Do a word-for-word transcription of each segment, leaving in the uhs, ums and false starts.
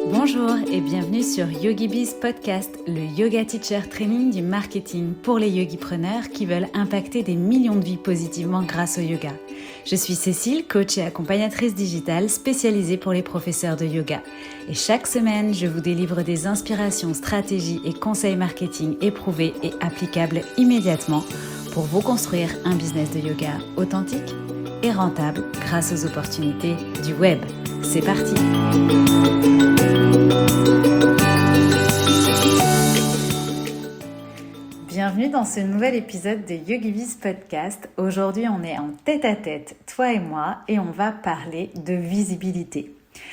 Bonjour et bienvenue sur YogiBiz Podcast, le yoga teacher training du marketing pour les yogipreneurs qui veulent impacter des millions de vies positivement grâce au yoga. Je suis Cécile, coach et accompagnatrice digitale spécialisée pour les professeurs de yoga. Et chaque semaine, je vous délivre des inspirations, stratégies et conseils marketing éprouvés et applicables immédiatement pour vous construire un business de yoga authentique et rentable grâce aux opportunités du web. C'est parti! Bienvenue dans ce nouvel épisode de YogiBiz Podcast. Aujourd'hui, on est en tête-à-tête, toi et moi, et on va parler de visibilité.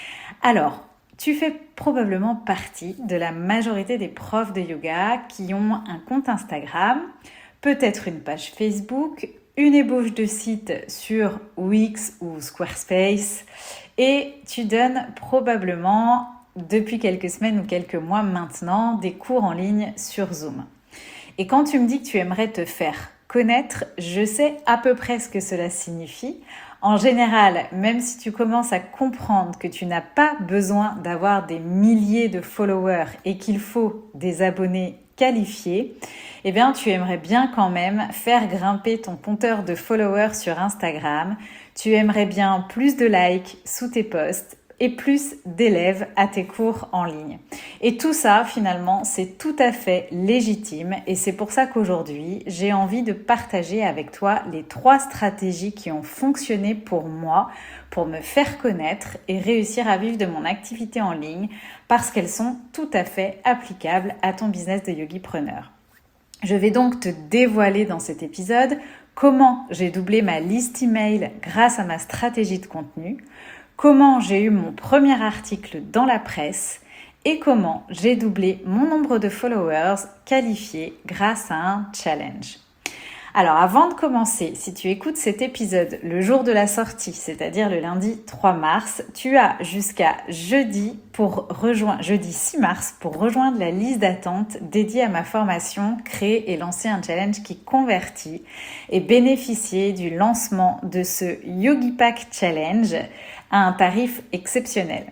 Alors, tu fais probablement partie de la majorité des profs de yoga qui ont un compte Instagram, peut-être une page Facebook, une ébauche de site sur Wix ou Squarespace, et tu donnes probablement, depuis quelques semaines ou quelques mois maintenant, des cours en ligne sur Zoom. Et quand tu me dis que tu aimerais te faire connaître, je sais à peu près ce que cela signifie. En général, même si tu commences à comprendre que tu n'as pas besoin d'avoir des milliers de followers et qu'il faut des abonnés qualifiés, eh bien, tu aimerais bien quand même faire grimper ton compteur de followers sur Instagram. Tu aimerais bien plus de likes sous tes posts et plus d'élèves à tes cours en ligne. Et tout ça, finalement, c'est tout à fait légitime et c'est pour ça qu'aujourd'hui, j'ai envie de partager avec toi les trois stratégies qui ont fonctionné pour moi pour me faire connaître et réussir à vivre de mon activité en ligne parce qu'elles sont tout à fait applicables à ton business de yogipreneur. Je vais donc te dévoiler dans cet épisode comment j'ai doublé ma liste email grâce à ma stratégie de contenu, comment j'ai eu mon premier article dans la presse et comment j'ai doublé mon nombre de followers qualifiés grâce à un challenge. Alors avant de commencer, si tu écoutes cet épisode le jour de la sortie, c'est-à-dire le lundi trois mars, tu as jusqu'à jeudi pour rejoindre, jeudi six mars pour rejoindre la liste d'attente dédiée à ma formation, créer et lancer un challenge qui convertit et bénéficier du lancement de ce Yogi Pack Challenge à un tarif exceptionnel.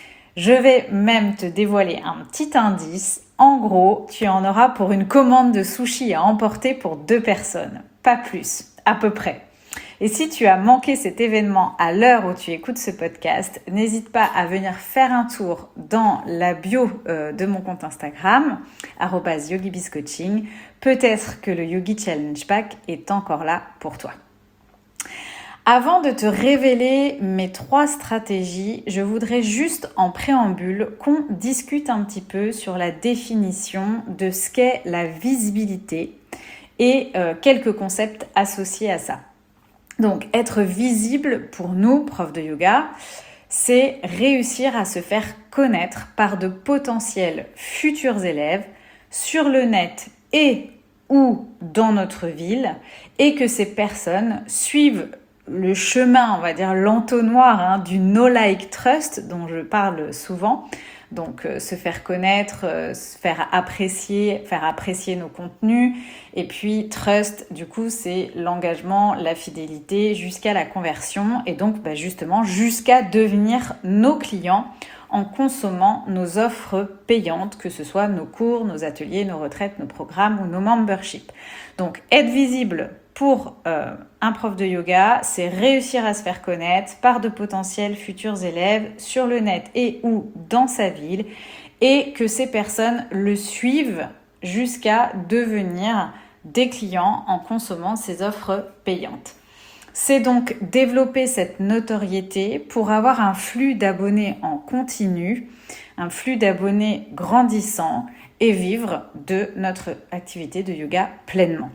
Je vais même te dévoiler un petit indice. En gros, tu en auras pour une commande de sushi à emporter pour deux personnes. Pas plus, à peu près. Et si tu as manqué cet événement à l'heure où tu écoutes ce podcast, n'hésite pas à venir faire un tour dans la bio euh, de mon compte Instagram, arobase yogibizcoaching. Peut-être que le Yogi Challenge Pack est encore là pour toi. Avant de te révéler mes trois stratégies, je voudrais juste en préambule qu'on discute un petit peu sur la définition de ce qu'est la visibilité et euh, quelques concepts associés à ça. Donc, être visible pour nous, profs de yoga, c'est réussir à se faire connaître par de potentiels futurs élèves sur le net et ou dans notre ville et que ces personnes suivent le chemin, on va dire l'entonnoir hein, du no like trust dont je parle souvent. Donc euh, se faire connaître, euh, se faire apprécier, faire apprécier nos contenus. Et puis trust, du coup, c'est l'engagement, la fidélité jusqu'à la conversion et donc bah, justement jusqu'à devenir nos clients en consommant nos offres payantes, que ce soit nos cours, nos ateliers, nos retraites, nos programmes ou nos memberships. Donc être visible pour euh, un prof de yoga, c'est réussir à se faire connaître par de potentiels futurs élèves sur le net et ou dans sa ville et que ces personnes le suivent jusqu'à devenir des clients en consommant ces offres payantes. C'est donc développer cette notoriété pour avoir un flux d'abonnés en continu, un flux d'abonnés grandissant et vivre de notre activité de yoga pleinement.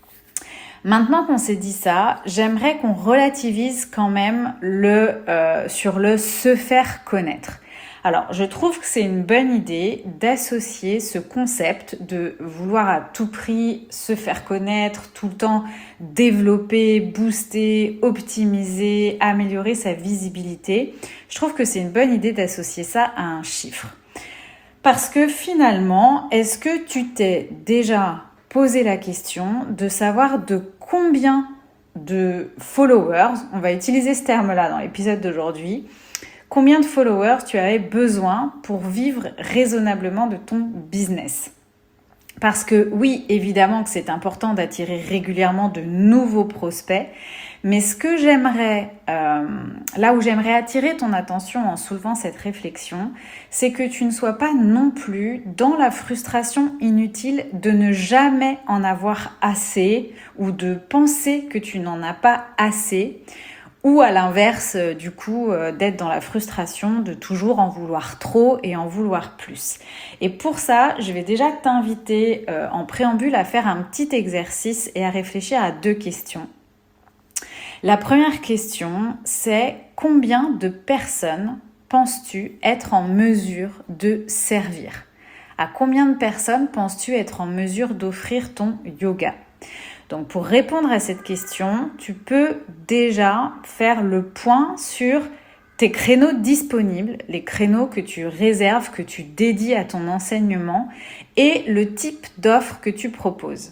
Maintenant qu'on s'est dit ça, j'aimerais qu'on relativise quand même le, euh, sur le se faire connaître. Alors, je trouve que c'est une bonne idée d'associer ce concept de vouloir à tout prix se faire connaître, tout le temps développer, booster, optimiser, améliorer sa visibilité. Je trouve que c'est une bonne idée d'associer ça à un chiffre. Parce que finalement, est-ce que tu t'es déjà posé la question de savoir de combien de followers, on va utiliser ce terme-là dans l'épisode d'aujourd'hui, combien de followers tu avais besoin pour vivre raisonnablement de ton business. Parce que oui, évidemment que c'est important d'attirer régulièrement de nouveaux prospects, mais ce que j'aimerais, euh, là où j'aimerais attirer ton attention en soulevant cette réflexion, c'est que tu ne sois pas non plus dans la frustration inutile de ne jamais en avoir assez ou de penser que tu n'en as pas assez. Ou à l'inverse, euh, du coup, euh, d'être dans la frustration de toujours en vouloir trop et en vouloir plus. Et pour ça, je vais déjà t'inviter euh, en préambule à faire un petit exercice et à réfléchir à deux questions. La première question, c'est combien de personnes penses-tu être en mesure de servir ? À combien de personnes penses-tu être en mesure d'offrir ton yoga ? Donc pour répondre à cette question, tu peux déjà faire le point sur tes créneaux disponibles, les créneaux que tu réserves, que tu dédies à ton enseignement et le type d'offre que tu proposes.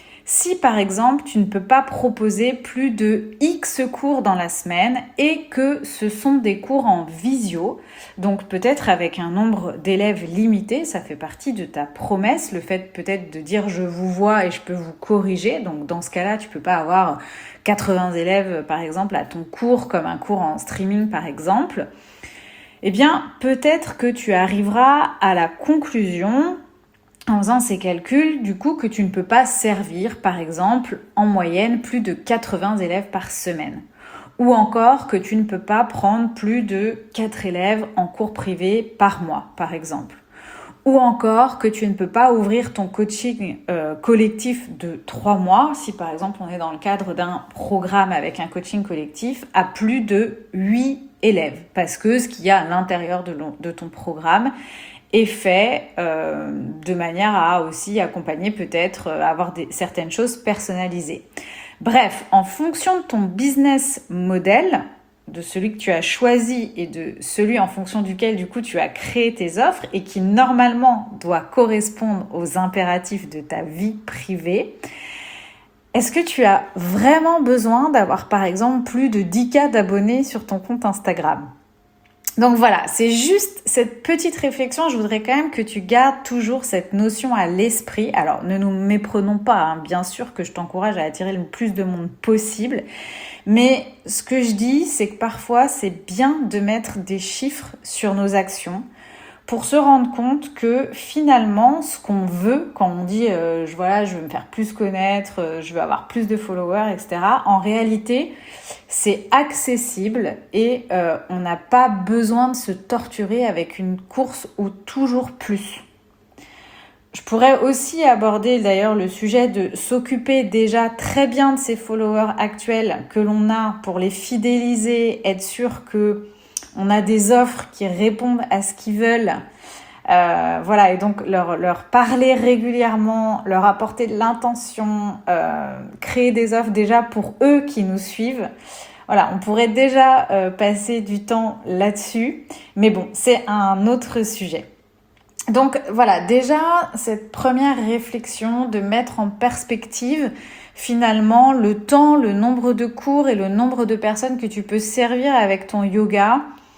Si par exemple, tu ne peux pas proposer plus de X cours dans la semaine et que ce sont des cours en visio, donc peut-être avec un nombre d'élèves limité, ça fait partie de ta promesse, le fait peut-être de dire je vous vois et je peux vous corriger, donc dans ce cas-là, tu peux pas avoir quatre-vingts élèves par exemple à ton cours comme un cours en streaming par exemple, eh bien peut-être que tu arriveras à la conclusion en faisant ces calculs, du coup, que tu ne peux pas servir, par exemple, en moyenne, plus de quatre-vingts élèves par semaine. Ou encore que tu ne peux pas prendre plus de quatre élèves en cours privé par mois, par exemple. Ou encore que tu ne peux pas ouvrir ton coaching euh, collectif de trois mois, si par exemple on est dans le cadre d'un programme avec un coaching collectif, à plus de huit élèves. Parce que ce qu'il y a à l'intérieur de, de ton programme est fait euh, de manière à aussi accompagner peut-être, euh, avoir des, certaines choses personnalisées. Bref, en fonction de ton business model, de celui que tu as choisi et de celui en fonction duquel du coup tu as créé tes offres et qui normalement doit correspondre aux impératifs de ta vie privée, est-ce que tu as vraiment besoin d'avoir par exemple plus de dix mille d'abonnés sur ton compte Instagram ? Donc voilà, c'est juste cette petite réflexion. Je voudrais quand même que tu gardes toujours cette notion à l'esprit. Alors, ne nous méprenons pas, hein. Bien sûr que je t'encourage à attirer le plus de monde possible. Mais ce que je dis, c'est que parfois, c'est bien de mettre des chiffres sur nos actions pour se rendre compte que finalement, ce qu'on veut, quand on dit euh, « voilà, je veux me faire plus connaître, euh, je veux avoir plus de followers, et cetera » en réalité, c'est accessible et euh, on n'a pas besoin de se torturer avec une course au toujours plus. Je pourrais aussi aborder d'ailleurs le sujet de s'occuper déjà très bien de ses followers actuels que l'on a pour les fidéliser, être sûr que on a des offres qui répondent à ce qu'ils veulent. Euh, voilà, et donc leur, leur parler régulièrement, leur apporter de l'intention, euh, créer des offres déjà pour eux qui nous suivent. Voilà, on pourrait déjà euh, passer du temps là-dessus, mais bon, c'est un autre sujet. Donc voilà, déjà cette première réflexion de mettre en perspective finalement le temps, le nombre de cours et le nombre de personnes que tu peux servir avec ton yoga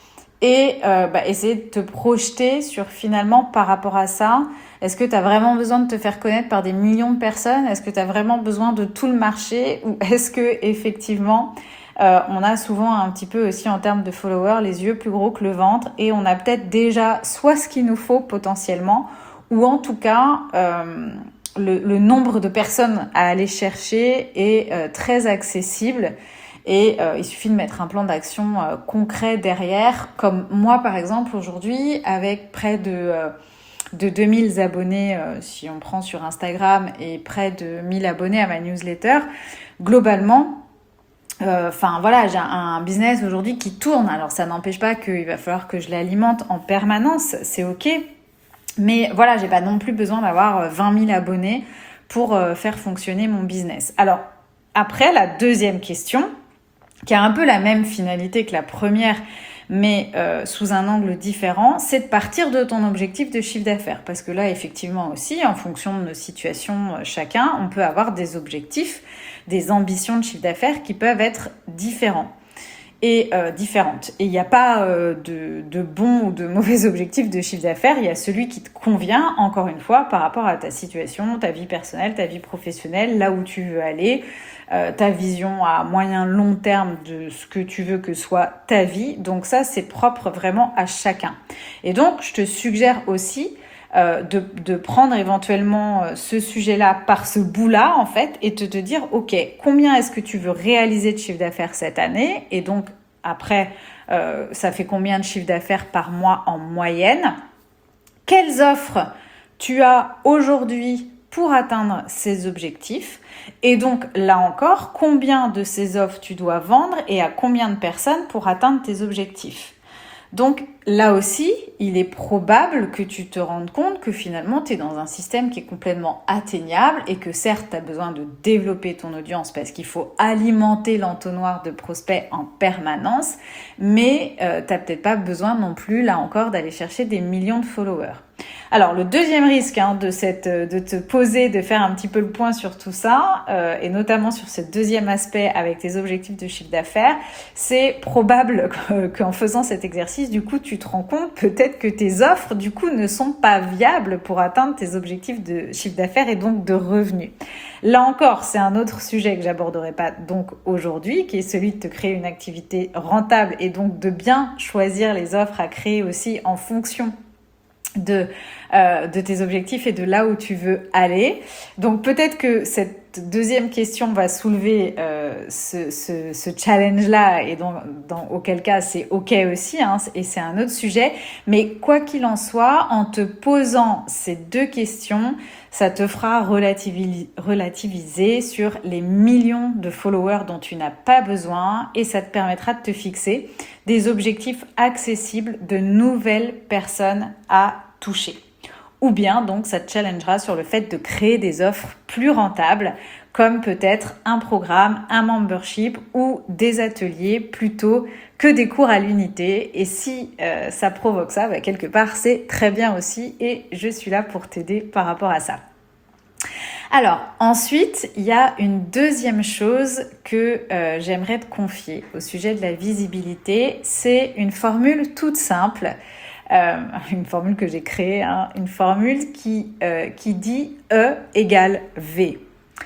et euh, bah, essayer de te projeter sur finalement par rapport à ça. Est-ce que tu as vraiment besoin de te faire connaître par des millions de personnes ? Est-ce que tu as vraiment besoin de tout le marché ? Ou est-ce que effectivement euh, on a souvent un petit peu aussi en termes de followers les yeux plus gros que le ventre et on a peut-être déjà soit ce qu'il nous faut potentiellement ou en tout cas euh, le, le nombre de personnes à aller chercher est euh, très accessible. Et euh, il suffit de mettre un plan d'action euh, concret derrière, comme moi par exemple aujourd'hui, avec près de, euh, de deux mille abonnés, euh, si on prend sur Instagram, et près de mille abonnés à ma newsletter, globalement, enfin euh, voilà, j'ai un, un business aujourd'hui qui tourne. Alors ça n'empêche pas qu'il va falloir que je l'alimente en permanence, c'est ok, mais voilà, j'ai pas non plus besoin d'avoir vingt mille abonnés pour euh, faire fonctionner mon business. Alors après, la deuxième question, qui a un peu la même finalité que la première, mais euh, sous un angle différent, c'est de partir de ton objectif de chiffre d'affaires. Parce que là, effectivement aussi, en fonction de nos situations euh, chacun, on peut avoir des objectifs, des ambitions de chiffre d'affaires qui peuvent être différents. est euh, différente. Et il n'y a pas euh, de, de bon ou de mauvais objectif de chiffre d'affaires, il y a celui qui te convient, encore une fois, par rapport à ta situation, ta vie personnelle, ta vie professionnelle, là où tu veux aller, euh, ta vision à moyen long terme de ce que tu veux que soit ta vie. Donc ça, c'est propre vraiment à chacun. Et donc, je te suggère aussi euh, de, de prendre éventuellement euh, ce sujet-là par ce bout-là, en fait, et de te dire, OK, combien est-ce que tu veux réaliser de chiffre d'affaires cette année? Et donc, après, euh, ça fait combien de chiffre d'affaires par mois en moyenne? Quelles offres tu as aujourd'hui pour atteindre ces objectifs? Et donc, là encore, combien de ces offres tu dois vendre et à combien de personnes pour atteindre tes objectifs? Donc là aussi, il est probable que tu te rendes compte que finalement, tu es dans un système qui est complètement atteignable et que certes, tu as besoin de développer ton audience parce qu'il faut alimenter l'entonnoir de prospects en permanence, mais euh, tu n'as peut-être pas besoin non plus, là encore, d'aller chercher des millions de followers. Alors, le deuxième risque hein, de, cette, de te poser, de faire un petit peu le point sur tout ça, euh, et notamment sur ce deuxième aspect avec tes objectifs de chiffre d'affaires, c'est probable qu'en faisant cet exercice, du coup, tu te rends compte peut-être que tes offres, du coup, ne sont pas viables pour atteindre tes objectifs de chiffre d'affaires et donc de revenus. Là encore, c'est un autre sujet que j'aborderai pas donc aujourd'hui, qui est celui de te créer une activité rentable et donc de bien choisir les offres à créer aussi en fonction de euh, de tes objectifs et de là où tu veux aller. Donc peut-être que cette deuxième question va soulever euh, ce, ce, ce challenge-là et dans, dans auquel cas c'est ok aussi hein, et c'est un autre sujet. Mais quoi qu'il en soit, en te posant ces deux questions, ça te fera relativiser, relativiser sur les millions de followers dont tu n'as pas besoin et ça te permettra de te fixer des objectifs accessibles de nouvelles personnes à toucher. Ou bien, donc, ça te challengera sur le fait de créer des offres plus rentables, comme peut-être un programme, un membership ou des ateliers plutôt que des cours à l'unité. Et si euh, ça provoque ça, bah, quelque part, c'est très bien aussi et je suis là pour t'aider par rapport à ça. Alors, ensuite, il y a une deuxième chose que euh, j'aimerais te confier au sujet de la visibilité. C'est une formule toute simple. Euh, une formule que j'ai créée, hein, une formule qui, euh, qui dit E égale V.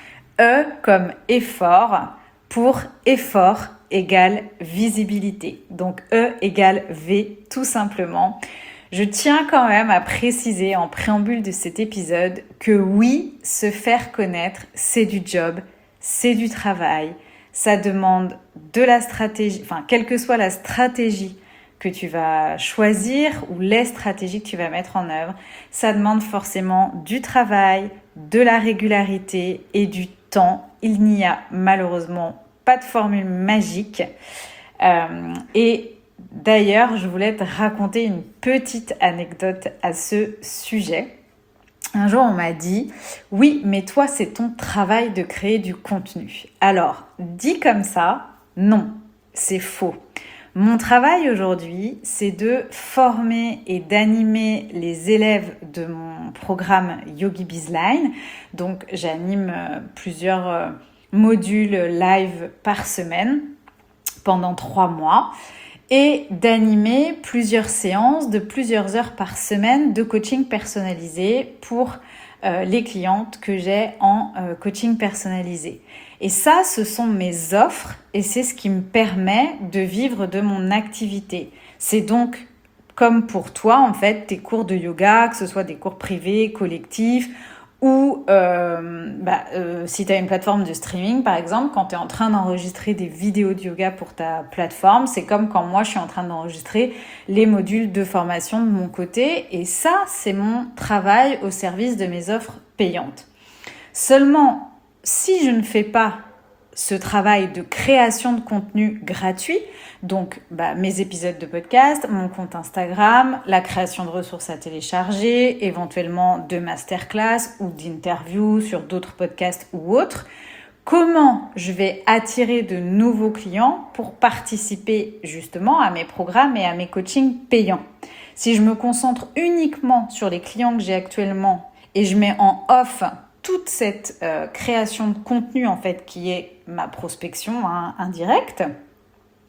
E comme effort pour effort égale visibilité. Donc E égale V tout simplement. Je tiens quand même à préciser en préambule de cet épisode que oui, se faire connaître, c'est du job, c'est du travail. Ça demande de la stratégie, enfin, quelle que soit la stratégie que tu vas choisir ou les stratégies que tu vas mettre en œuvre, ça demande forcément du travail, de la régularité et du temps. Il n'y a malheureusement pas de formule magique. Euh, et d'ailleurs, je voulais te raconter une petite anecdote à ce sujet. Un jour, on m'a dit « Oui, mais toi, c'est ton travail de créer du contenu. » Alors, dit comme ça, non, c'est faux. Mon travail aujourd'hui, c'est de former et d'animer les élèves de mon programme Yogi Bizline. Donc, j'anime plusieurs modules live par semaine pendant trois mois et d'animer plusieurs séances de plusieurs heures par semaine de coaching personnalisé pour euh, les clientes que j'ai en euh, coaching personnalisé. Et ça, ce sont mes offres et c'est ce qui me permet de vivre de mon activité. C'est donc comme pour toi, en fait, tes cours de yoga, que ce soit des cours privés, collectifs, ou euh, bah, euh, si tu as une plateforme de streaming, par exemple, quand tu es en train d'enregistrer des vidéos de yoga pour ta plateforme, c'est comme quand moi, je suis en train d'enregistrer les modules de formation de mon côté. Et ça, c'est mon travail au service de mes offres payantes. Seulement, si je ne fais pas ce travail de création de contenu gratuit, donc bah, mes épisodes de podcast, mon compte Instagram, la création de ressources à télécharger, éventuellement de masterclass ou d'interviews sur d'autres podcasts ou autres, comment je vais attirer de nouveaux clients pour participer justement à mes programmes et à mes coachings payants? Si je me concentre uniquement sur les clients que j'ai actuellement et je mets en off toute cette euh, création de contenu en fait qui est ma prospection hein, indirecte,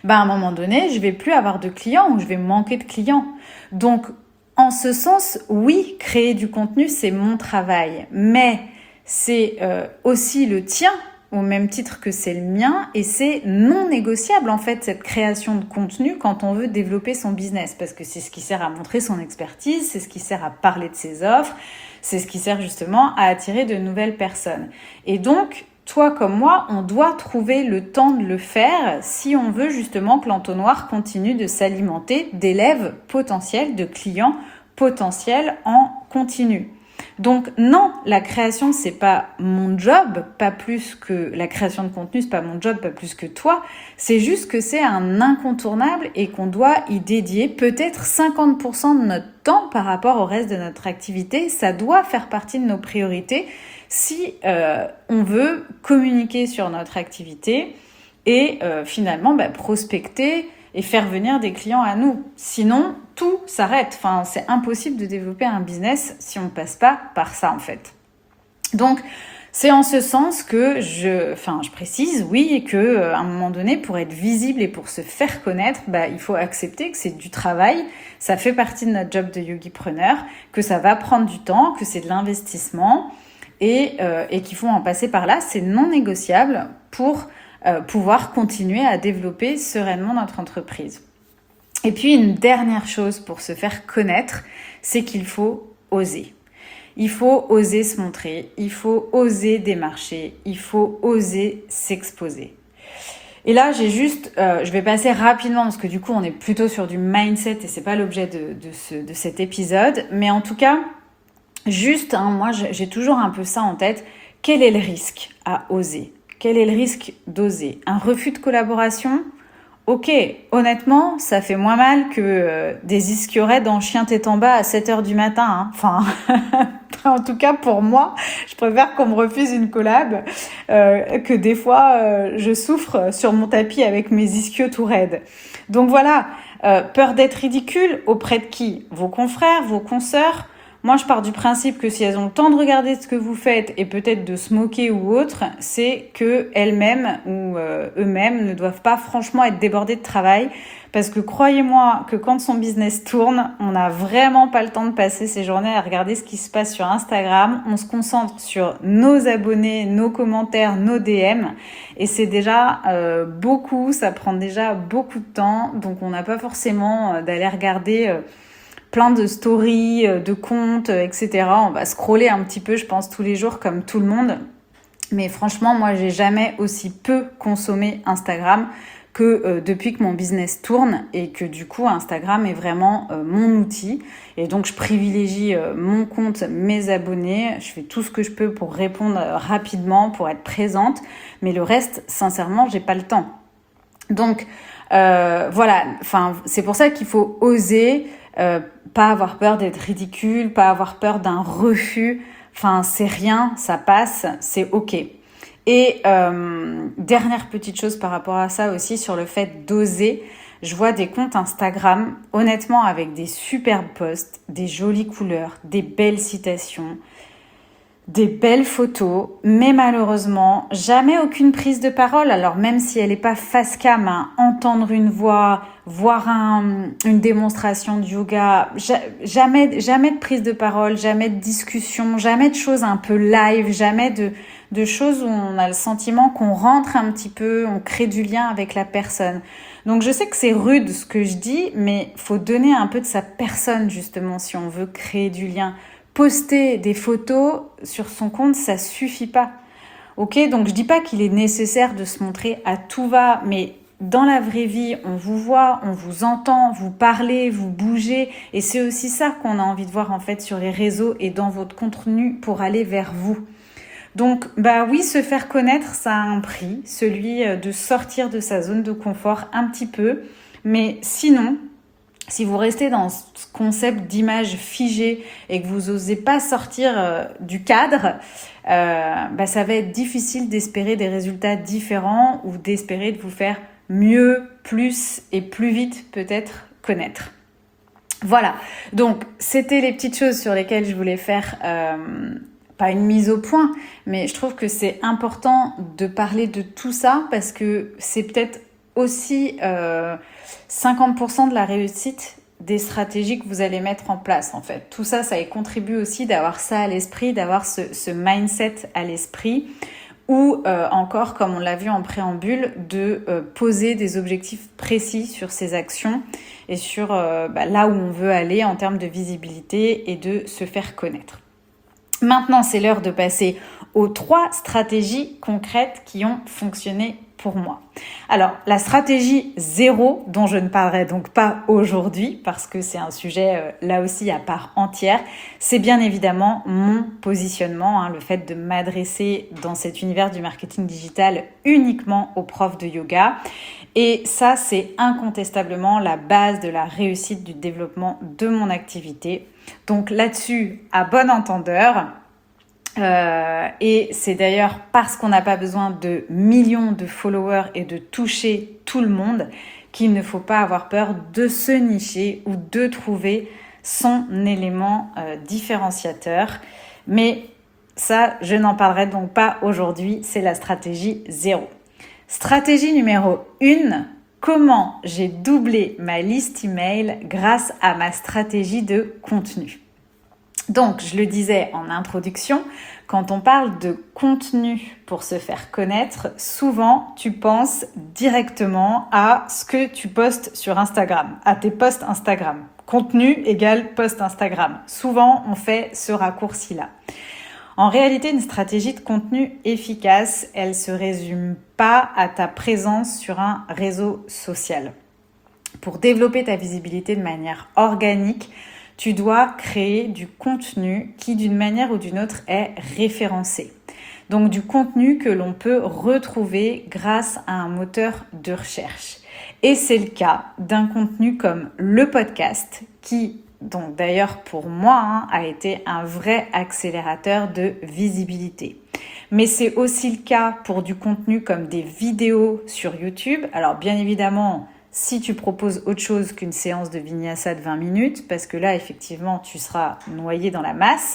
bah, à un moment donné, je vais plus avoir de clients ou je vais manquer de clients. Donc, en ce sens, oui, créer du contenu, c'est mon travail, mais c'est euh, aussi le tien, au même titre que c'est le mien, et c'est non négociable en fait cette création de contenu quand on veut développer son business, parce que c'est ce qui sert à montrer son expertise, c'est ce qui sert à parler de ses offres, c'est ce qui sert justement à attirer de nouvelles personnes. Et donc, toi comme moi, on doit trouver le temps de le faire si on veut justement que l'entonnoir continue de s'alimenter d'élèves potentiels, de clients potentiels en continu. Donc non, la création, c'est pas mon job, pas plus que la création de contenu, c'est pas mon job, pas plus que toi. C'est juste que c'est un incontournable et qu'on doit y dédier peut-être cinquante pour cent de notre temps par rapport au reste de notre activité. Ça doit faire partie de nos priorités si euh, on veut communiquer sur notre activité et euh, finalement bah, prospecter et faire venir des clients à nous. Sinon, tout s'arrête. Enfin, c'est impossible de développer un business si on ne passe pas par ça, en fait. Donc, c'est en ce sens que je, enfin, je précise, oui, que euh, à un moment donné, pour être visible et pour se faire connaître, bah, il faut accepter que c'est du travail. Ça fait partie de notre job de yogipreneur, que ça va prendre du temps, que c'est de l'investissement et, euh, et qu'il faut en passer par là. C'est non négociable pour Euh, pouvoir continuer à développer sereinement notre entreprise. Et puis une dernière chose pour se faire connaître, c'est qu'il faut oser. Il faut oser se montrer, il faut oser démarcher, il faut oser s'exposer. Et là, j'ai juste, euh, je vais passer rapidement parce que du coup, on est plutôt sur du mindset et c'est pas l'objet de, de, ce, de cet épisode. Mais en tout cas, juste, hein, moi, j'ai toujours un peu ça en tête. Quel est le risque à oser ? Quel est le risque d'oser ? Un refus de collaboration ? Ok, honnêtement, ça fait moins mal que euh, des ischiorettes dans Chien tête en bas à sept heures du matin. Hein. Enfin, en tout cas pour moi, je préfère qu'on me refuse une collab euh, que des fois euh, je souffre sur mon tapis avec mes ischios tout raides. Donc voilà, euh, peur d'être ridicule auprès de qui ? Vos confrères, vos consoeurs ? Moi, je pars du principe que si elles ont le temps de regarder ce que vous faites et peut-être de se moquer ou autre, c'est que elles-mêmes ou euh, eux-mêmes ne doivent pas franchement être débordés de travail. Parce que croyez-moi que quand son business tourne, on n'a vraiment pas le temps de passer ses journées à regarder ce qui se passe sur Instagram. On se concentre sur nos abonnés, nos commentaires, nos D M. Et c'est déjà euh, beaucoup, ça prend déjà beaucoup de temps. Donc on n'a pas forcément euh, d'aller regarder... Euh, plein de stories, de comptes, et cetera. On va scroller un petit peu, je pense, tous les jours comme tout le monde. Mais franchement, moi, j'ai jamais aussi peu consommé Instagram que euh, depuis que mon business tourne et que du coup, Instagram est vraiment euh, mon outil. Et donc, je privilégie euh, mon compte, mes abonnés. Je fais tout ce que je peux pour répondre euh, rapidement, pour être présente. Mais le reste, sincèrement, j'ai pas le temps. Donc, euh, voilà. Enfin, c'est pour ça qu'il faut oser... Euh, pas avoir peur d'être ridicule, pas avoir peur d'un refus. Enfin, c'est rien, ça passe, c'est ok. Et euh, dernière petite chose par rapport à ça aussi, sur le fait d'oser, je vois des comptes Instagram, honnêtement, avec des superbes posts, des jolies couleurs, des belles citations, des belles photos, mais malheureusement, jamais aucune prise de parole. Alors même si elle n'est pas face cam, hein, entendre une voix, voir un, une démonstration de yoga, jamais, jamais de prise de parole, jamais de discussion, jamais de choses un peu live, jamais de, de choses où on a le sentiment qu'on rentre un petit peu, on crée du lien avec la personne. Donc je sais que c'est rude ce que je dis, mais faut donner un peu de sa personne justement si on veut créer du lien. Poster des photos sur son compte, ça suffit pas. Ok, donc je dis pas qu'il est nécessaire de se montrer à tout va, mais dans la vraie vie, on vous voit, on vous entend, vous parlez, vous bougez, et c'est aussi ça qu'on a envie de voir en fait sur les réseaux et dans votre contenu pour aller vers vous. Donc, bah oui, se faire connaître, ça a un prix, celui de sortir de sa zone de confort un petit peu, mais sinon, si vous restez dans ce concept d'image figée et que vous n'osez pas sortir euh, du cadre, euh, bah ça va être difficile d'espérer des résultats différents ou d'espérer de vous faire mieux, plus et plus vite peut-être connaître. Voilà, donc c'était les petites choses sur lesquelles je voulais faire, euh, pas une mise au point, mais je trouve que c'est important de parler de tout ça parce que c'est peut-être aussi euh, cinquante pour cent de la réussite des stratégies que vous allez mettre en place, en fait. Tout ça, ça y contribue aussi d'avoir ça à l'esprit, d'avoir ce, ce mindset à l'esprit, ou euh, encore, comme on l'a vu en préambule, de euh, poser des objectifs précis sur ses actions et sur euh, bah, là où on veut aller en termes de visibilité et de se faire connaître. Maintenant, c'est l'heure de passer aux trois stratégies concrètes qui ont fonctionné pour moi. Alors, la stratégie zéro, dont je ne parlerai donc pas aujourd'hui, parce que c'est un sujet euh, là aussi à part entière, c'est bien évidemment mon positionnement, hein, le fait de m'adresser dans cet univers du marketing digital uniquement aux profs de yoga. Et ça, c'est incontestablement la base de la réussite du développement de mon activité. Donc là-dessus, à bon entendeur, Euh, et c'est d'ailleurs parce qu'on n'a pas besoin de millions de followers et de toucher tout le monde qu'il ne faut pas avoir peur de se nicher ou de trouver son élément euh, différenciateur. Mais ça, je n'en parlerai donc pas aujourd'hui, c'est la stratégie zéro. Stratégie numéro un, comment j'ai doublé ma liste email grâce à ma stratégie de contenu. Donc, je le disais en introduction, quand on parle de contenu pour se faire connaître, souvent tu penses directement à ce que tu postes sur Instagram, à tes posts Instagram. Contenu égale post Instagram. Souvent, on fait ce raccourci-là. En réalité, une stratégie de contenu efficace, elle ne se résume pas à ta présence sur un réseau social. Pour développer ta visibilité de manière organique, tu dois créer du contenu qui, d'une manière ou d'une autre, est référencé. Donc, du contenu que l'on peut retrouver grâce à un moteur de recherche. Et c'est le cas d'un contenu comme le podcast, qui, donc d'ailleurs pour moi, hein, a été un vrai accélérateur de visibilité. Mais c'est aussi le cas pour du contenu comme des vidéos sur YouTube. Alors, bien évidemment, si tu proposes autre chose qu'une séance de vinyasa de vingt minutes, parce que là, effectivement, tu seras noyé dans la masse.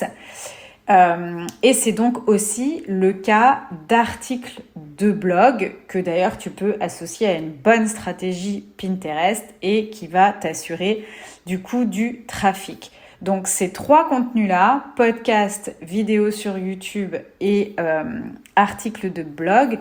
Euh, et c'est donc aussi le cas d'articles de blog que d'ailleurs tu peux associer à une bonne stratégie Pinterest et qui va t'assurer du coup du trafic. Donc ces trois contenus-là, podcast, vidéo sur YouTube et euh, articles de blog,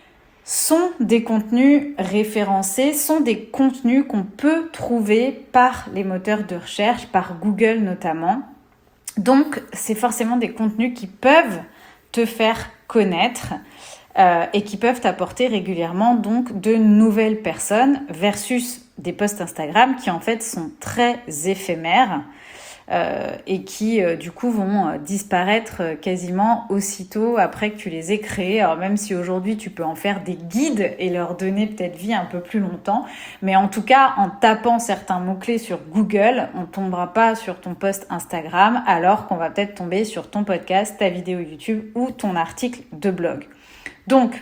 sont des contenus référencés, sont des contenus qu'on peut trouver par les moteurs de recherche, par Google notamment. Donc, c'est forcément des contenus qui peuvent te faire connaître euh, et qui peuvent t'apporter régulièrement donc de nouvelles personnes versus des posts Instagram qui en fait sont très éphémères. Euh, et qui euh, du coup vont euh, disparaître euh, quasiment aussitôt après que tu les aies créés. Alors même si aujourd'hui tu peux en faire des guides et leur donner peut-être vie un peu plus longtemps, mais en tout cas en tapant certains mots-clés sur Google, on ne tombera pas sur ton post Instagram alors qu'on va peut-être tomber sur ton podcast, ta vidéo YouTube ou ton article de blog. Donc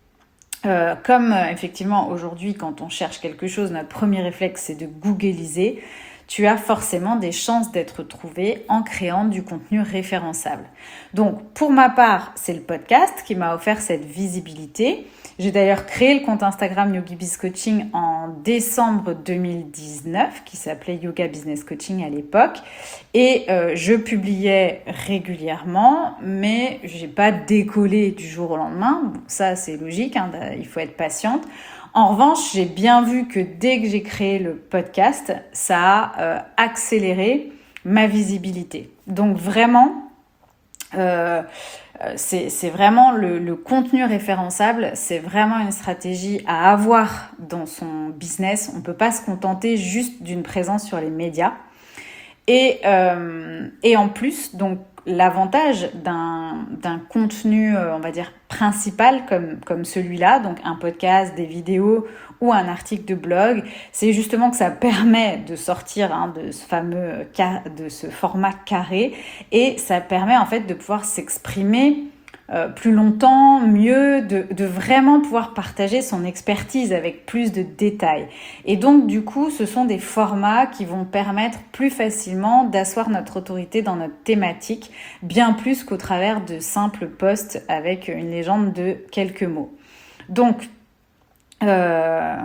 Euh, comme euh, effectivement aujourd'hui quand on cherche quelque chose, notre premier réflexe c'est de googliser, tu as forcément des chances d'être trouvé en créant du contenu référençable. Donc pour ma part, c'est le podcast qui m'a offert cette visibilité. J'ai d'ailleurs créé le compte Instagram YogiBiz Coaching en décembre deux mille dix-neuf qui s'appelait Yoga Business Coaching à l'époque et euh, je publiais régulièrement mais j'ai pas décollé du jour au lendemain. Bon, ça c'est logique, hein, il faut être patiente. En revanche, j'ai bien vu que dès que j'ai créé le podcast, ça a euh, accéléré ma visibilité. Donc vraiment, euh, c'est, c'est vraiment le, le contenu référençable, c'est vraiment une stratégie à avoir dans son business. On ne peut pas se contenter juste d'une présence sur les médias. Et, euh, et en plus, donc, l'avantage d'un, d'un contenu, euh, on va dire, principal comme, comme celui-là, donc un podcast, des vidéos ou un article de blog, c'est justement que ça permet de sortir hein, de ce fameux, de ce format carré et ça permet en fait de pouvoir s'exprimer Euh, plus longtemps, mieux, de, de vraiment pouvoir partager son expertise avec plus de détails. Et donc, du coup, ce sont des formats qui vont permettre plus facilement d'asseoir notre autorité dans notre thématique, bien plus qu'au travers de simples posts avec une légende de quelques mots. Donc, Euh,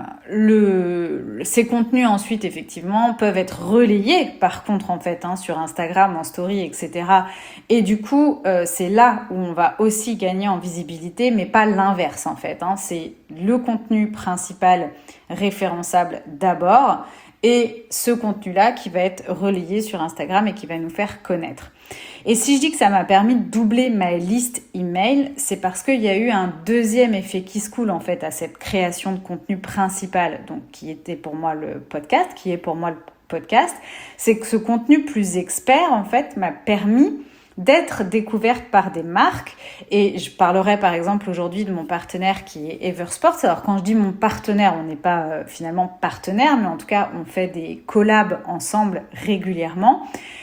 le, ces contenus ensuite effectivement peuvent être relayés par contre en fait hein, sur Instagram, en story, et cetera. Et du coup euh, c'est là où on va aussi gagner en visibilité, mais pas l'inverse en fait. Hein. C'est le contenu principal référençable d'abord et ce contenu-là qui va être relayé sur Instagram et qui va nous faire connaître. Et si je dis que ça m'a permis de doubler ma liste email, c'est parce qu'il y a eu un deuxième effet qui se coule en fait à cette création de contenu principal, donc qui était pour moi le podcast, qui est pour moi le podcast, c'est que ce contenu plus expert en fait m'a permis d'être découverte par des marques. Et je parlerai par exemple aujourd'hui de mon partenaire qui est Eversports. Alors quand je dis mon partenaire, on n'est pas euh, finalement partenaire, mais en tout cas on fait des collabs ensemble régulièrement.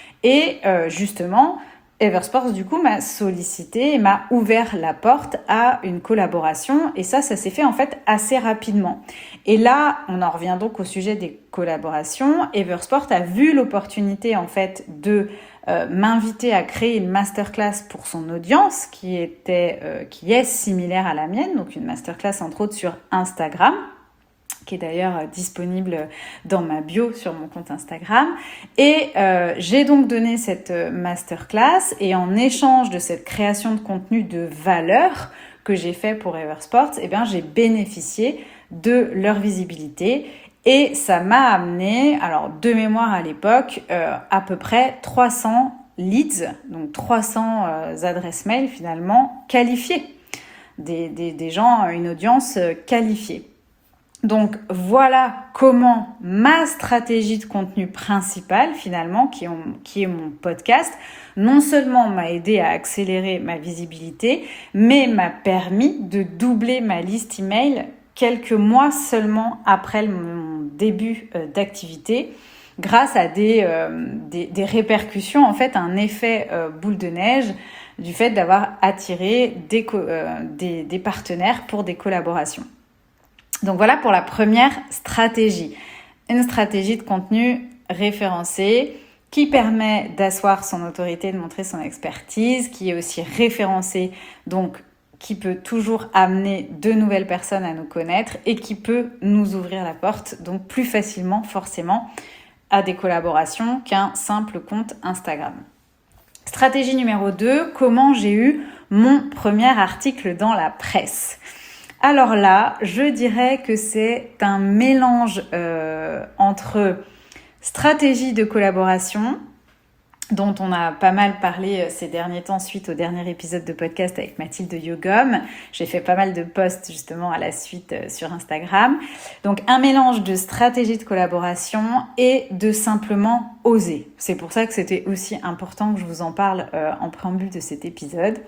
Et euh, justement, Eversports, du coup, m'a sollicité et m'a ouvert la porte à une collaboration. Et ça, ça s'est fait en fait assez rapidement. Et là, on en revient donc au sujet des collaborations. Eversport a vu l'opportunité en fait de euh, m'inviter à créer une masterclass pour son audience qui était, euh, qui est similaire à la mienne. Donc une masterclass entre autres sur Instagram, qui est d'ailleurs disponible dans ma bio sur mon compte Instagram. Et euh, j'ai donc donné cette masterclass et en échange de cette création de contenu de valeur que j'ai fait pour Eversports, eh bien, j'ai bénéficié de leur visibilité et ça m'a amené, alors de mémoire à l'époque, euh, à peu près trois cents leads, donc trois cents euh, adresses mail finalement qualifiées, des, des, des gens, une audience euh, qualifiée. Donc voilà comment ma stratégie de contenu principale finalement, qui est, qui est mon podcast, non seulement m'a aidé à accélérer ma visibilité, mais m'a permis de doubler ma liste email quelques mois seulement après mon début d'activité, grâce à des, euh, des, des répercussions, en fait un effet euh, boule de neige du fait d'avoir attiré des, co- euh, des, des partenaires pour des collaborations. Donc voilà pour la première stratégie. Une stratégie de contenu référencé qui permet d'asseoir son autorité, de montrer son expertise, qui est aussi référencé, donc qui peut toujours amener de nouvelles personnes à nous connaître et qui peut nous ouvrir la porte, donc plus facilement forcément à des collaborations qu'un simple compte Instagram. Stratégie numéro deux, comment j'ai eu mon premier article dans la presse. Alors là, je dirais que c'est un mélange euh, entre stratégie de collaboration, dont on a pas mal parlé ces derniers temps suite au dernier épisode de podcast avec Mathilde Yogom. J'ai fait pas mal de posts justement à la suite sur Instagram. Donc un mélange de stratégie de collaboration et de simplement oser. C'est pour ça que c'était aussi important que je vous en parle euh, en préambule de cet épisode.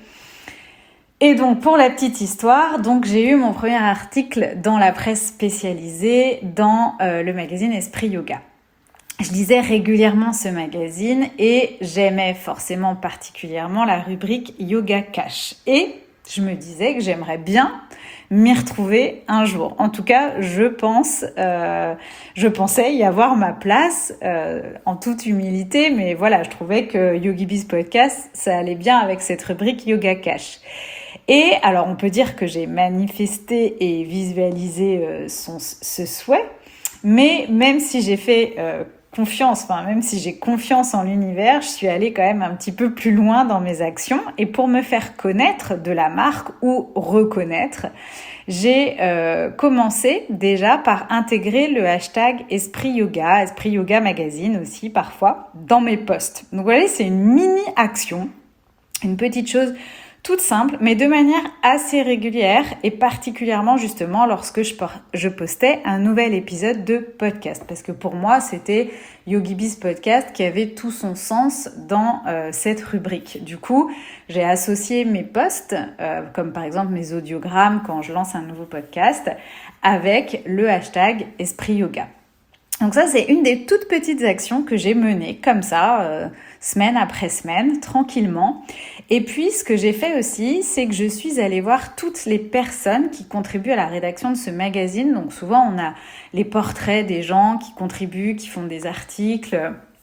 Et donc pour la petite histoire, donc j'ai eu mon premier article dans la presse spécialisée dans euh, le magazine Esprit Yoga. Je lisais régulièrement ce magazine et j'aimais forcément particulièrement la rubrique Yoga Cash. Et je me disais que j'aimerais bien m'y retrouver un jour. En tout cas, je pense, euh, je pensais y avoir ma place euh, en toute humilité, mais voilà, je trouvais que YogiBiz Podcast, ça allait bien avec cette rubrique Yoga Cash. Et alors, on peut dire que j'ai manifesté et visualisé euh, son, ce souhait, mais même si j'ai fait euh, confiance, enfin même si j'ai confiance en l'univers, je suis allée quand même un petit peu plus loin dans mes actions. Et pour me faire connaître de la marque ou reconnaître, j'ai euh, commencé déjà par intégrer le hashtag Esprit Yoga, Esprit Yoga Magazine aussi parfois, dans mes posts. Donc voilà, c'est une mini-action, une petite chose toute simple, mais de manière assez régulière et particulièrement justement lorsque je, je postais un nouvel épisode de podcast. Parce que pour moi, c'était YogiBiz Podcast qui avait tout son sens dans euh, cette rubrique. Du coup, j'ai associé mes posts, euh, comme par exemple mes audiogrammes quand je lance un nouveau podcast, avec le hashtag Esprit Yoga. Donc ça, c'est une des toutes petites actions que j'ai menées comme ça, euh, semaine après semaine, tranquillement. Et puis, ce que j'ai fait aussi, c'est que je suis allée voir toutes les personnes qui contribuent à la rédaction de ce magazine. Donc souvent, on a les portraits des gens qui contribuent, qui font des articles,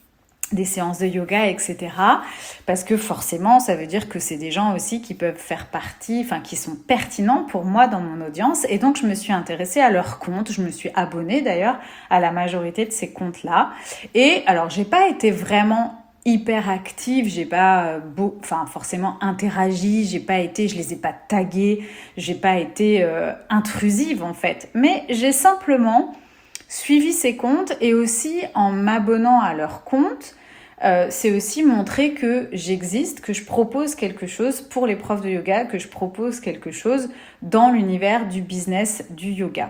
des séances de yoga, et cetera. Parce que forcément, ça veut dire que c'est des gens aussi qui peuvent faire partie, enfin qui sont pertinents pour moi dans mon audience. Et donc, je me suis intéressée à leurs comptes. Je me suis abonnée d'ailleurs à la majorité de ces comptes-là. Et alors, j'ai pas été vraiment hyper active, j'ai pas euh, beau, enfin forcément interagi, j'ai pas été, je les ai pas tagués, j'ai pas été euh, intrusive en fait. Mais j'ai simplement suivi ces comptes et aussi en m'abonnant à leurs comptes, euh, c'est aussi montrer que j'existe, que je propose quelque chose pour les profs de yoga, que je propose quelque chose dans l'univers du business du yoga.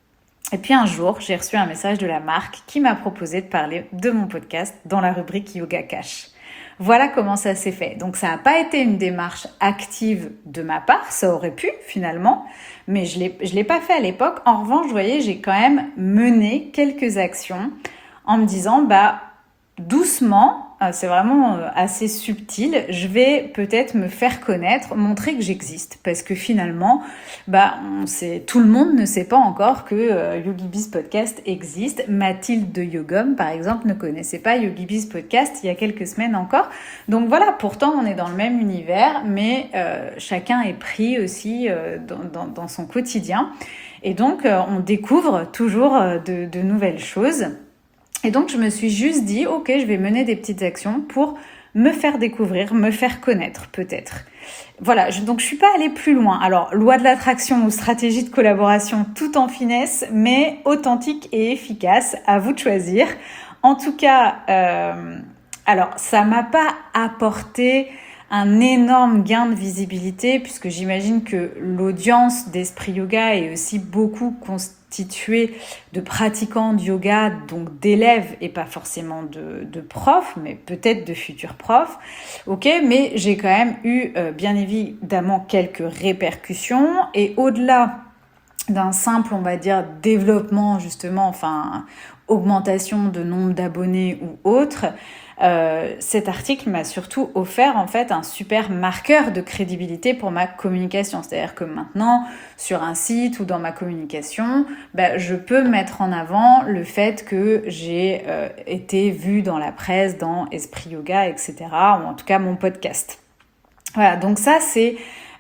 Et puis un jour, j'ai reçu un message de la marque qui m'a proposé de parler de mon podcast dans la rubrique Yoga Cash. Voilà comment ça s'est fait. Donc ça n'a pas été une démarche active de ma part, ça aurait pu finalement, mais je l'ai, je l'ai pas fait à l'époque. En revanche, vous voyez, j'ai quand même mené quelques actions en me disant, bah doucement, c'est vraiment assez subtil, je vais peut-être me faire connaître, montrer que j'existe, parce que finalement, bah, on sait, tout le monde ne sait pas encore que euh, YogiBiz Podcast existe. Mathilde de Yogom, par exemple, ne connaissait pas YogiBiz Podcast il y a quelques semaines encore. Donc voilà, pourtant on est dans le même univers, mais euh, chacun est pris aussi euh, dans, dans, dans son quotidien. Et donc, euh, on découvre toujours euh, de, de nouvelles choses. Et donc, je me suis juste dit, ok, je vais mener des petites actions pour me faire découvrir, me faire connaître peut-être. Voilà, je, donc je suis pas allée plus loin. Alors, loi de l'attraction ou stratégie de collaboration, tout en finesse, mais authentique et efficace, à vous de choisir. En tout cas, euh, alors, ça m'a pas apporté un énorme gain de visibilité, puisque j'imagine que l'audience d'Esprit Yoga est aussi beaucoup constituée de pratiquants de yoga, donc d'élèves et pas forcément de, de profs, mais peut-être de futurs profs. Ok, mais j'ai quand même eu euh, bien évidemment quelques répercussions, et au-delà d'un simple, on va dire, développement justement, enfin augmentation de nombre d'abonnés ou autre, Euh, cet article m'a surtout offert en fait un super marqueur de crédibilité pour ma communication. C'est-à-dire que maintenant, sur un site ou dans ma communication, bah, je peux mettre en avant le fait que j'ai euh, été vue dans la presse, dans Esprit Yoga, et cetera. Ou en tout cas mon podcast. Voilà, donc ça c'est...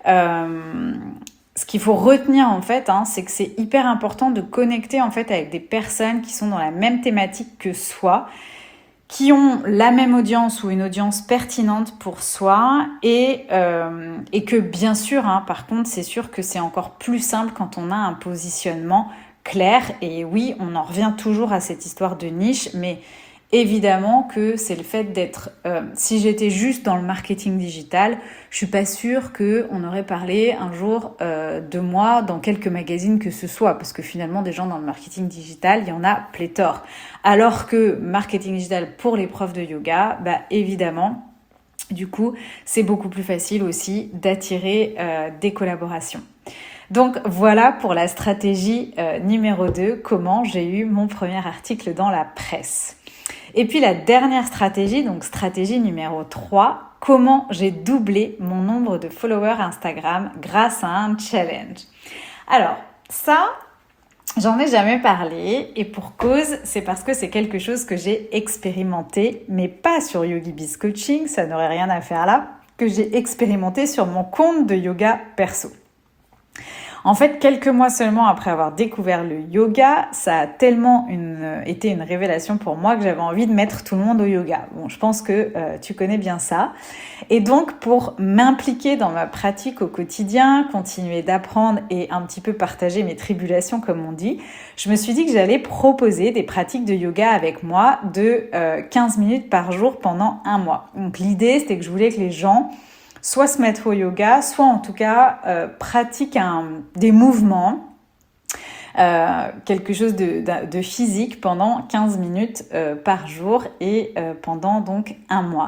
Euh, ce qu'il faut retenir en fait, hein, c'est que c'est hyper important de connecter en fait avec des personnes qui sont dans la même thématique que soi, qui ont la même audience ou une audience pertinente pour soi, et, euh, et que bien sûr, hein, par contre, c'est sûr que c'est encore plus simple quand on a un positionnement clair. Et oui, on en revient toujours à cette histoire de niche, mais évidemment que c'est le fait d'être... Euh, si j'étais juste dans le marketing digital, je suis pas sûre qu'on aurait parlé un jour euh, de moi dans quelques magazines que ce soit, parce que finalement, des gens dans le marketing digital, il y en a pléthore. Alors que marketing digital pour les profs de yoga, bah évidemment, du coup, c'est beaucoup plus facile aussi d'attirer euh, des collaborations. Donc voilà pour la stratégie euh, numéro deux, comment j'ai eu mon premier article dans la presse. Et puis la dernière stratégie, donc stratégie numéro trois, comment j'ai doublé mon nombre de followers Instagram grâce à un challenge. Alors ça, j'en ai jamais parlé, et pour cause, c'est parce que c'est quelque chose que j'ai expérimenté, mais pas sur YogiBiz Coaching, ça n'aurait rien à faire là, que j'ai expérimenté sur mon compte de yoga perso. En fait, quelques mois seulement après avoir découvert le yoga, ça a tellement une, été une révélation pour moi que j'avais envie de mettre tout le monde au yoga. Bon, je pense que euh, tu connais bien ça. Et donc, pour m'impliquer dans ma pratique au quotidien, continuer d'apprendre et un petit peu partager mes tribulations, comme on dit, je me suis dit que j'allais proposer des pratiques de yoga avec moi de euh, quinze minutes par jour pendant un mois. Donc, l'idée, c'était que je voulais que les gens soit se mettre au yoga, soit en tout cas euh, pratiquent un, des mouvements, euh, quelque chose de, de, de physique pendant quinze minutes euh, par jour et euh, pendant donc un mois.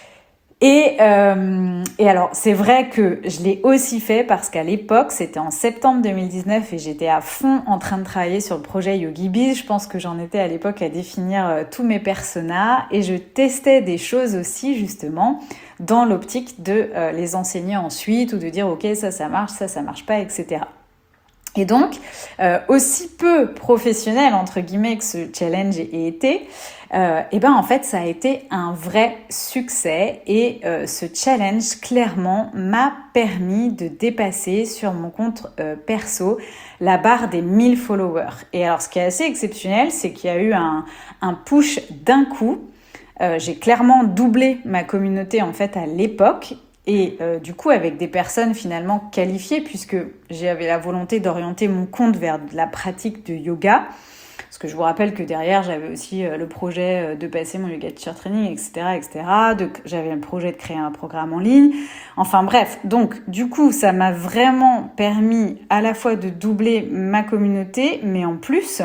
Et, euh, et alors, c'est vrai que je l'ai aussi fait parce qu'à l'époque, c'était en septembre deux mille dix-neuf et j'étais à fond en train de travailler sur le projet YogiBiz. Je pense que j'en étais à l'époque à définir euh, tous mes personas, et je testais des choses aussi justement dans l'optique de euh, les enseigner ensuite, ou de dire ok, ça, ça marche, ça, ça marche pas, et cetera. Et donc, euh, aussi peu professionnel, entre guillemets, que ce challenge ait été, euh, et ben en fait, ça a été un vrai succès. Et euh, ce challenge, clairement, m'a permis de dépasser sur mon compte euh, perso la barre des mille followers. Et alors, ce qui est assez exceptionnel, c'est qu'il y a eu un, un push d'un coup. Euh, j'ai clairement doublé ma communauté, en fait, à l'époque. Et euh, du coup, avec des personnes finalement qualifiées, puisque j'avais la volonté d'orienter mon compte vers de la pratique de yoga. Parce que je vous rappelle que derrière, j'avais aussi euh, le projet euh, de passer mon yoga teacher training, et cetera, et cetera. De, j'avais le projet de créer un programme en ligne. Enfin bref, donc du coup, ça m'a vraiment permis à la fois de doubler ma communauté, mais en plus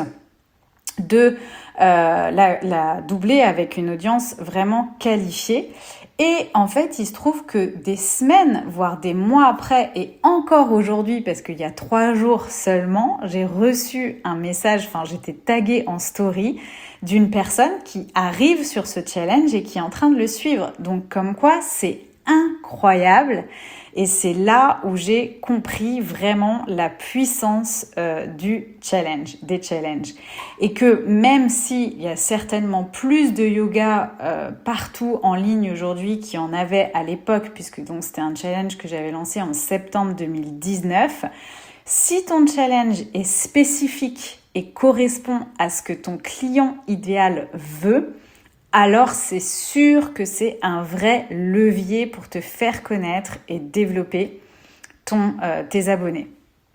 de euh, la, la doubler avec une audience vraiment qualifiée. Et en fait, il se trouve que des semaines, voire des mois après, et encore aujourd'hui, parce qu'il y a trois jours seulement, j'ai reçu un message, enfin j'étais taguée en story d'une personne qui arrive sur ce challenge et qui est en train de le suivre. Donc comme quoi, c'est incroyable. Et c'est là où j'ai compris vraiment la puissance euh, du challenge, des challenges. Et que même s'il y a certainement plus de yoga euh, partout en ligne aujourd'hui qu'il y en avait à l'époque, puisque donc c'était un challenge que j'avais lancé en septembre deux mille dix-neuf, si ton challenge est spécifique et correspond à ce que ton client idéal veut, alors c'est sûr que c'est un vrai levier pour te faire connaître et développer ton, euh, tes abonnés.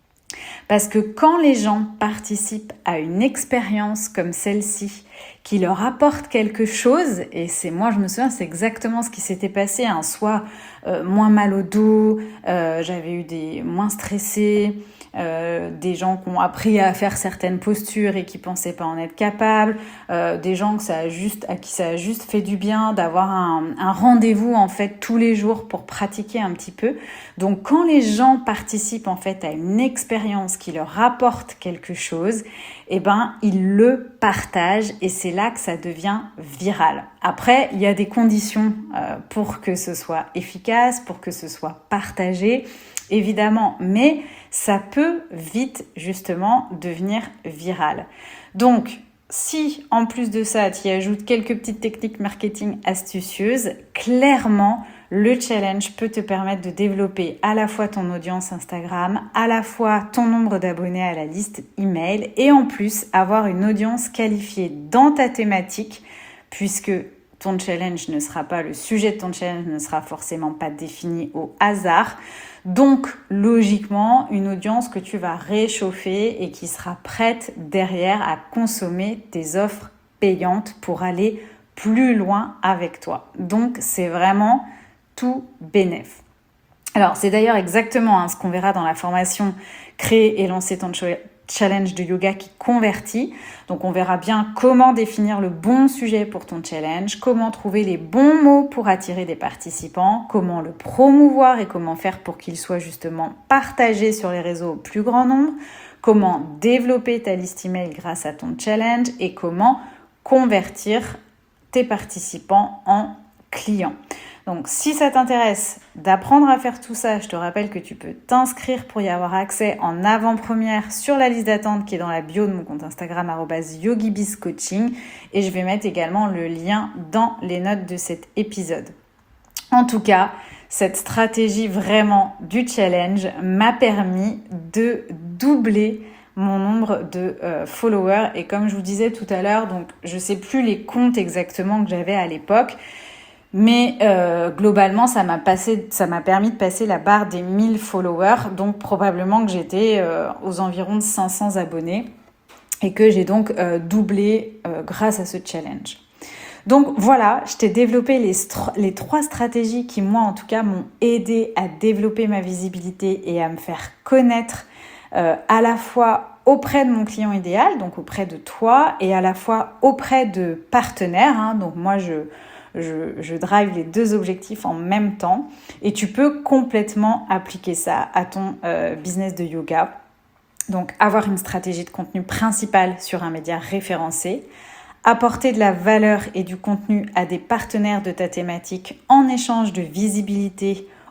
Parce que quand les gens participent à une expérience comme celle-ci, qui leur apporte quelque chose, et c'est moi je me souviens, c'est exactement ce qui s'était passé, hein, soit euh, moins mal au dos, euh, j'avais eu des moins stressés, euh, des gens qui ont appris à faire certaines postures et qui pensaient pas en être capables, euh, des gens que ça a juste, à qui ça a juste fait du bien d'avoir un, un rendez-vous en fait tous les jours pour pratiquer un petit peu. Donc quand les gens participent en fait à une expérience qui leur apporte quelque chose, eh ben ils le partagent et c'est là que ça devient viral. Après, il y a des conditions euh, pour que ce soit efficace, pour que ce soit partagé, évidemment, mais ça peut vite justement devenir viral. Donc, si en plus de ça, tu y ajoutes quelques petites techniques marketing astucieuses, clairement, le challenge peut te permettre de développer à la fois ton audience Instagram, à la fois ton nombre d'abonnés à la liste email et en plus avoir une audience qualifiée dans ta thématique puisque ton challenge ne sera pas, le sujet de ton challenge ne sera forcément pas défini au hasard. Donc, logiquement, une audience que tu vas réchauffer et qui sera prête derrière à consommer tes offres payantes pour aller plus loin avec toi. Donc, c'est vraiment tout bénef. Alors, c'est d'ailleurs exactement hein, ce qu'on verra dans la formation Créer et lancer ton challenge de yoga qui convertit. Donc, on verra bien comment définir le bon sujet pour ton challenge, comment trouver les bons mots pour attirer des participants, comment le promouvoir et comment faire pour qu'il soit justement partagé sur les réseaux au plus grand nombre, comment développer ta liste email grâce à ton challenge et comment convertir tes participants en clients. Donc, si ça t'intéresse d'apprendre à faire tout ça, je te rappelle que tu peux t'inscrire pour y avoir accès en avant-première sur la liste d'attente qui est dans la bio de mon compte Instagram arobase yogibizcoaching et je vais mettre également le lien dans les notes de cet épisode. En tout cas, cette stratégie vraiment du challenge m'a permis de doubler mon nombre de euh, followers et comme je vous disais tout à l'heure, donc je sais plus les comptes exactement que j'avais à l'époque. Mais euh, globalement, ça m'a passé, ça m'a permis de passer la barre des mille followers. Donc probablement que j'étais euh, aux environs de cinq cents abonnés et que j'ai donc euh, doublé euh, grâce à ce challenge. Donc voilà, je t'ai développé les, stro- les trois stratégies qui, moi en tout cas, m'ont aidé à développer ma visibilité et à me faire connaître euh, à la fois auprès de mon client idéal, donc auprès de toi, et à la fois auprès de partenaires. Hein, donc moi, je... Je, je drive les deux objectifs en même temps et tu peux complètement appliquer ça à ton euh, business de yoga. Donc, avoir une stratégie de contenu principale sur un média référencé, apporter de la valeur et du contenu à des partenaires de ta thématique en échange de visibilité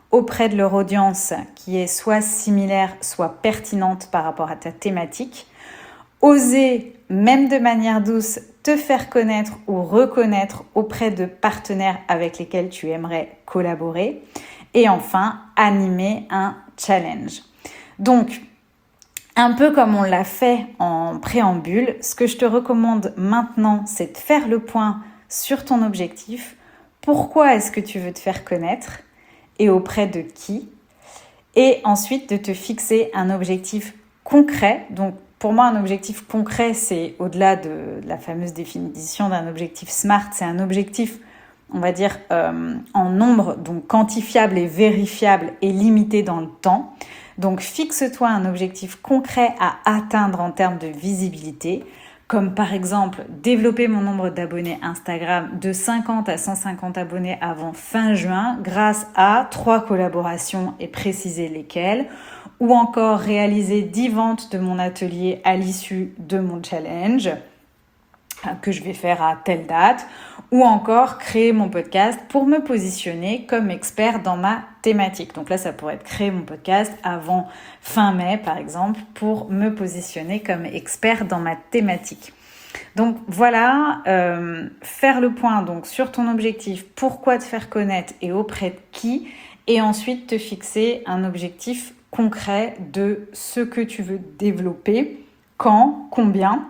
auprès de leur audience qui est soit similaire, soit pertinente par rapport à ta thématique. Oser, même de manière douce, te faire connaître ou reconnaître auprès de partenaires avec lesquels tu aimerais collaborer. Et enfin, animer un challenge. Donc, un peu comme on l'a fait en préambule, ce que je te recommande maintenant, c'est de faire le point sur ton objectif. Pourquoi est-ce que tu veux te faire connaître et auprès de qui? Et ensuite, de te fixer un objectif concret. Donc, pour moi, un objectif concret, c'est au-delà de la fameuse définition d'un objectif SMART, c'est un objectif, on va dire, euh, en nombre, donc quantifiable et vérifiable et limité dans le temps. Donc, fixe-toi un objectif concret à atteindre en termes de visibilité, comme par exemple développer mon nombre d'abonnés Instagram de cinquante à cent cinquante abonnés avant fin juin grâce à trois collaborations et préciser lesquelles, ou encore réaliser dix ventes de mon atelier à l'issue de mon challenge que je vais faire à telle date, ou encore créer mon podcast pour me positionner comme expert dans ma thématique. Donc là, ça pourrait être créer mon podcast avant fin mai, par exemple, pour me positionner comme expert dans ma thématique. Donc voilà, euh, faire le point donc sur ton objectif, pourquoi te faire connaître et auprès de qui, et ensuite te fixer un objectif concret de ce que tu veux développer, quand, combien.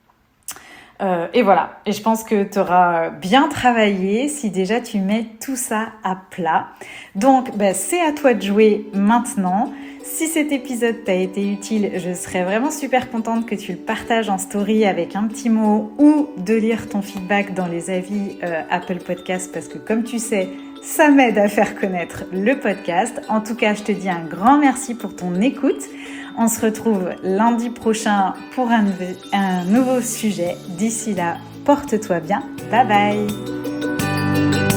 Euh, et voilà, et je pense que tu auras bien travaillé si déjà tu mets tout ça à plat. Donc, bah, c'est à toi de jouer maintenant. Si cet épisode t'a été utile, je serais vraiment super contente que tu le partages en story avec un petit mot ou de lire ton feedback dans les avis euh, Apple Podcast parce que comme tu sais, ça m'aide à faire connaître le podcast. En tout cas, je te dis un grand merci pour ton écoute. On se retrouve lundi prochain pour un, un nouveau sujet. D'ici là, porte-toi bien. Bye bye.